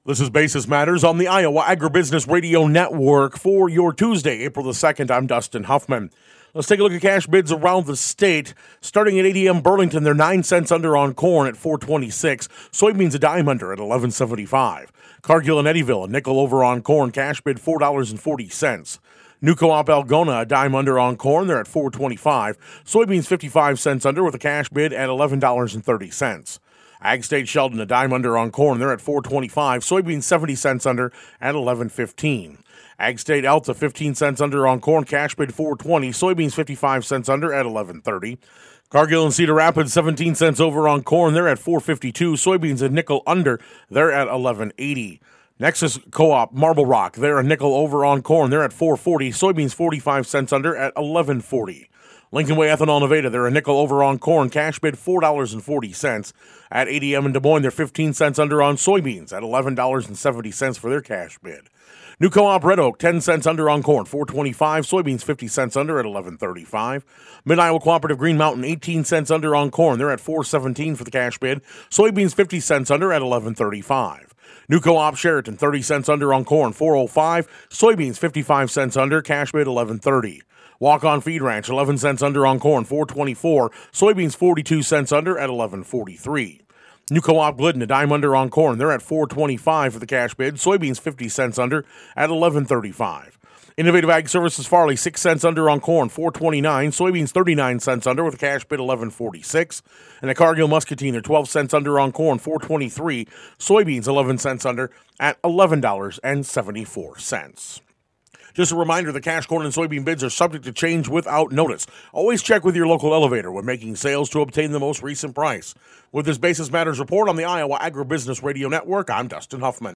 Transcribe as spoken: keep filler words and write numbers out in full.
This is Basis Matters on the Iowa Agribusiness Radio Network for your Tuesday, April the second. I'm Dustin Huffman. Let's take a look at cash bids around the state. Starting at A D M Burlington, they're nine cents under on corn at four twenty-six. Soybeans a dime under at eleven seventy-five. Cargill and Eddyville, a nickel over on corn, cash bid four dollars and forty cents. New Co-op Algona, a dime under on corn, they're at four twenty-five. Soybeans fifty-five cents under with a cash bid at eleven dollars and thirty cents. Ag State Sheldon, a dime under on corn, they're at four twenty-five. Soybeans seventy cents under at eleven fifteen. Ag State Alta, fifteen cents under on corn, cash bid four twenty. Soybeans fifty-five cents under at eleven thirty. Cargill and Cedar Rapids, seventeen cents over on corn, they're at four fifty-two. Soybeans a nickel under, they're at eleven eighty. Nexus Co-op Marble Rock, they're a nickel over on corn, they're at four forty. Soybeans forty-five cents under at eleven forty. Lincoln Way Ethanol Nevada, they're a nickel over on corn, cash bid four dollars and forty cents. At A D M in Des Moines, they're fifteen cents under on soybeans at eleven dollars and seventy cents for their cash bid. New Co-op Red Oak, ten cents under on corn, four twenty-five. Soybeans fifty cents under at eleven thirty-five. Mid-Iowa Cooperative Green Mountain, eighteen cents under on corn, they're at four seventeen for the cash bid. Soybeans fifty cents under at eleven thirty-five. New Co-op Sheraton, thirty cents under on corn, four oh five. Soybeans fifty-five cents under, cash bid eleven thirty. Walk-On Feed Ranch, eleven cents under on corn, four twenty-four. Soybeans forty-two cents under at eleven forty-three. New Co-op Glidden, a dime under on corn, they're at four twenty-five for the cash bid. Soybeans fifty cents under at eleven thirty-five. Innovative Ag Services Farley, six cents under on corn, four twenty-nine. Soybeans thirty-nine cents under with a cash bid eleven forty-six. And a Cargill Muscatine, they're twelve cents under on corn, four twenty-three. Soybeans eleven cents under at eleven dollars and seventy-four cents. Just a reminder, the cash corn and soybean bids are subject to change without notice. Always check with your local elevator when making sales to obtain the most recent price. With this Basis Matters report on the Iowa Agribusiness Radio Network, I'm Dustin Huffman.